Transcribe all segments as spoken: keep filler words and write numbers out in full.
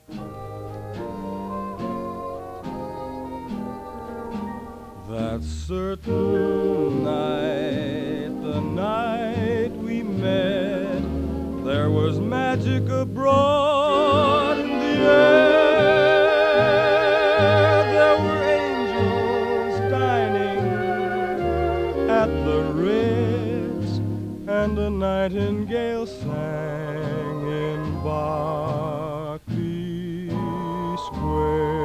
That certain night, the night we met, there was magic abroad in the air. There were angels dining at the Ritz, and a nightingale sang in Berkeley Square.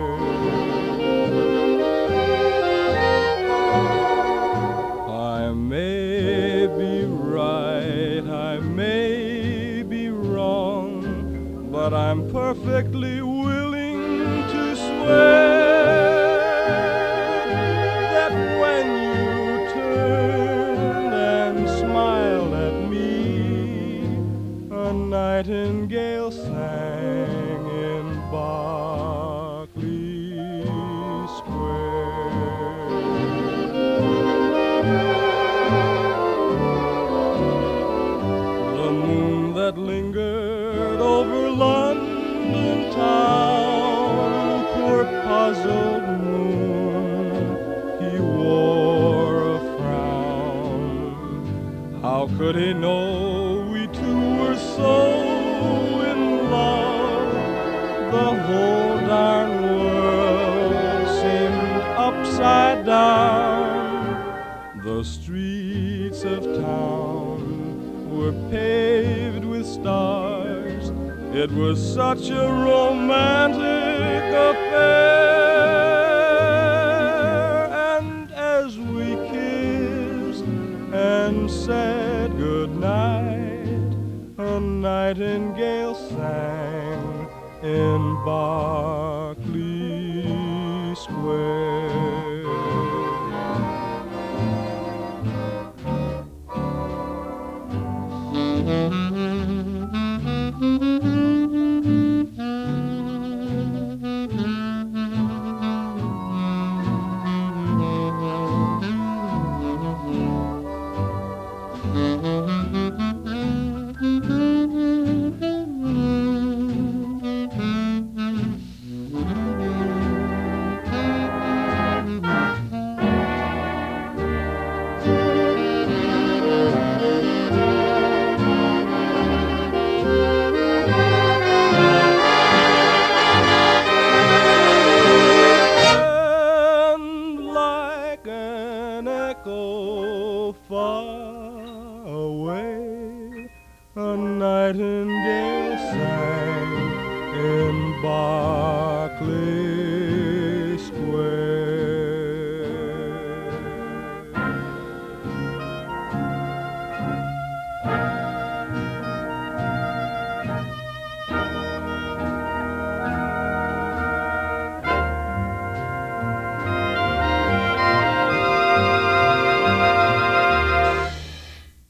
I may be right, I may be wrong, but I'm perfectly willing to swear that when you turned and smiled at me, a nightingale sang in Berkeley Square. The moon that lingered over London town, poor puzzled moon, he wore a frown. How could he know we two were so in love? The whole darn world seemed upside down. The streets of town were paved with stars. It was such a romantic affair. And as we kissed and said goodnight, a nightingale sang in Berkeley Square. Far away, a nightingale sang in Berkeley